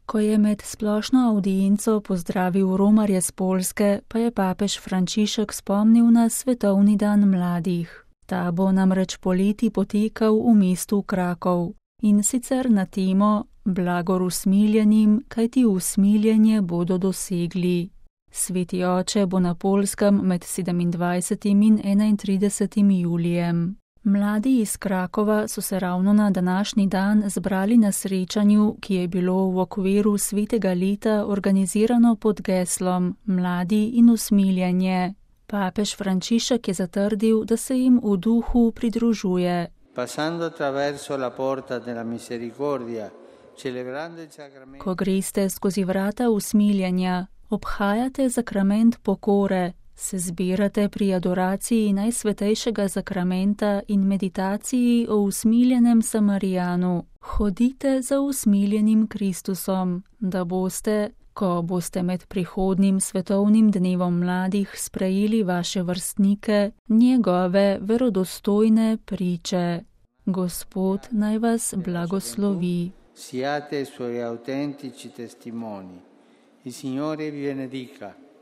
Ko je med splošno avdienco pozdravil romarje z Poljske, pa je papež Frančišek spomnil na Svetovni dan mladih. Ta bo namreč poleti potekal v mestu Krakov in sicer na temo Blagor usmiljenim, kajti usmiljenje bodo dosegli. Sveti oče bo na Poljskem med 27. in 31. julijem. Mladi iz Krakova so se ravno na današnji dan zbrali na srečanju, ki je bilo v okviru svetega leta organizirano pod geslom Mladi in usmiljenje. Papež Frančišek je zatrdil, da se jim v duhu pridružuje. Ko greste skozi vrata usmiljenja, obhajate zakrament pokore, se zbirate pri adoraciji najsvetejšega zakramenta in meditaciji o usmiljenem Samarijanu. Hodite za usmiljenim Kristusom, da boste, ko boste med prihodnim svetovnim dnevom mladih sprejeli vaše vrstnike, njegove verodostojne priče. Gospod naj vas blagoslovi. Siate suoi autentici testimoni. Il Signore vi benedica.